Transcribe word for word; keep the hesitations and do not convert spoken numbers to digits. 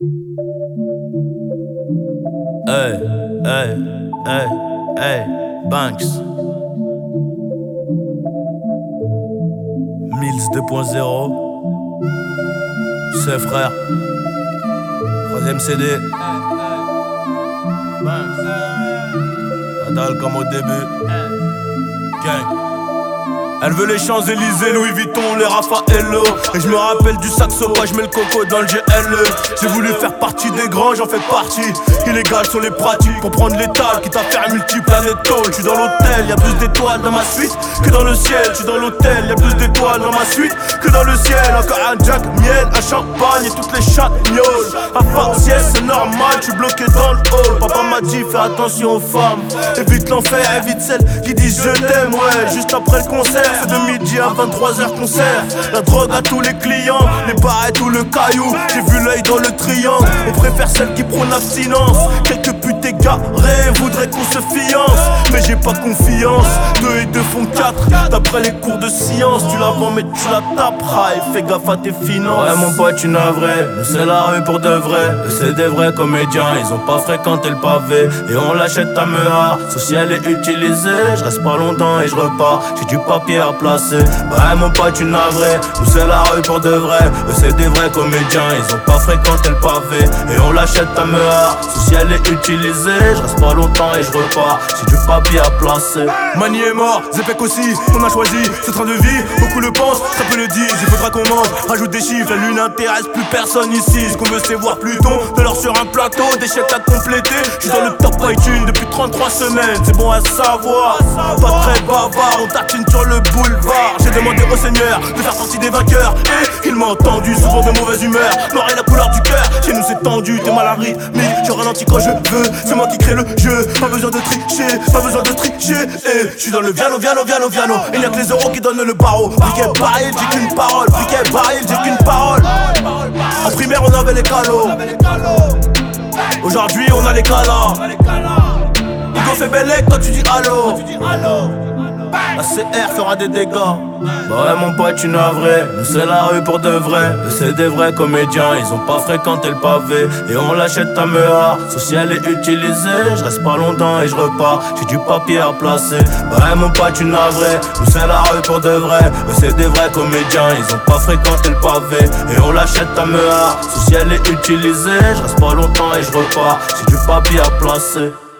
Hey, hey, hey, hey, Banks. Mills deux point zéro. C'est frère. Troisième C D. Banks. La dalle comme au début. Gang. Elle veut les Champs-Élysées, Louis Vuitton, les Raffaello. Et je me rappelle du saxo, pas je mets le coco dans le G L E. J'ai voulu faire partie des grands, j'en fais partie. Illégal sur les pratiques, pour prendre l'étal, quitte à faire multiplanète. Je suis dans l'hôtel, y'a plus d'étoiles dans ma suite que dans le ciel. Je suis dans l'hôtel, y'a plus d'étoiles dans ma suite que dans le ciel. Encore un Jack, miel, un champagne et toutes les chagnoles. À faciès, c'est normal, je suis bloqué dans le hall. Papa m'a dit, fais attention aux femmes. Évite l'enfer, évite celles qui disent je t'aime, ouais. Juste après le concert. C'est de midi à vingt-trois heures concert. La drogue à tous les clients, les bars et tout le caillou. J'ai vu l'œil dans le triangle. On préfère celle qui prône l'abstinence. Quelques putes égarées voudraient qu'on se fiance, mais j'ai pas confiance. Deux et deux font quatre. D'après les cours de science, tu la vends mais tu la taperas. Et fais gaffe à tes finances. Ouais mon pote, tu n'as vrai. C'est la rue pour de vrai. C'est des vrais comédiens. Ils ont pas fréquenté le pavé. Et on l'achète à Mea. Social est utilisé. Je reste pas longtemps et je repars. J'ai du papier à placer. Ouais mon pote, tu n'as vrai. Nous c'est la rue pour de vrai. Eux c'est des vrais comédiens. Ils ont pas fréquenté le pavé. Et on l'achète à Mea. Social est utilisé. Je reste pas longtemps et je repars. J'ai du papier à placer. Mani est mort, Zepek aussi. On a choisi ce train de vie. Beaucoup le pensent, ça peut le dire. Il faudra qu'on mange. Rajoute des chiffres. La lune intéresse plus personne ici. Ce qu'on veut c'est voir Pluton. De l'or sur un plateau. Des chèques à compléter. Je suis dans le top iTunes depuis trente-trois semaines. C'est bon à savoir. Pas très bavard. On tatine sur le boulevard. J'ai demandé au Seigneur de faire partie des vainqueurs. Et il m'a entendu, souvent de mauvaise humeur. Noir est la couleur du cœur. Chez nous c'est tendu, t'es mal à rythme. Je ralentis quand je veux. C'est moi qui crée le jeu. Pas besoin de tricher, pas besoin de tricher. Et je suis dans le viano, viano, viano, viano. Il n'y a que les euros qui donnent le barreau. Briquet baril, j'ai qu'une parole. Briquet baril, j'ai qu'une parole. En primaire on avait les calos. Aujourd'hui on a les calas. Hugo fait bellec, toi tu dis allô. La C R fera des dégâts. Bah ouais mon pote, tu n'as vrai. Nous c'est la rue pour de vrai. Eux c'est des vrais comédiens. Ils ont pas fréquenté le pavé. Et on l'achète à Mea. Social est utilisé. Je reste pas longtemps et je repars. J'ai du papier à placer. Bah ouais mon pote, tu n'as vrai. Nous c'est la rue pour de vrai. Eux c'est des vrais comédiens. Ils ont pas fréquenté le pavé. Et on l'achète à Mea. Social est utilisé. Je reste pas longtemps et je repars. J'ai du papier à placer.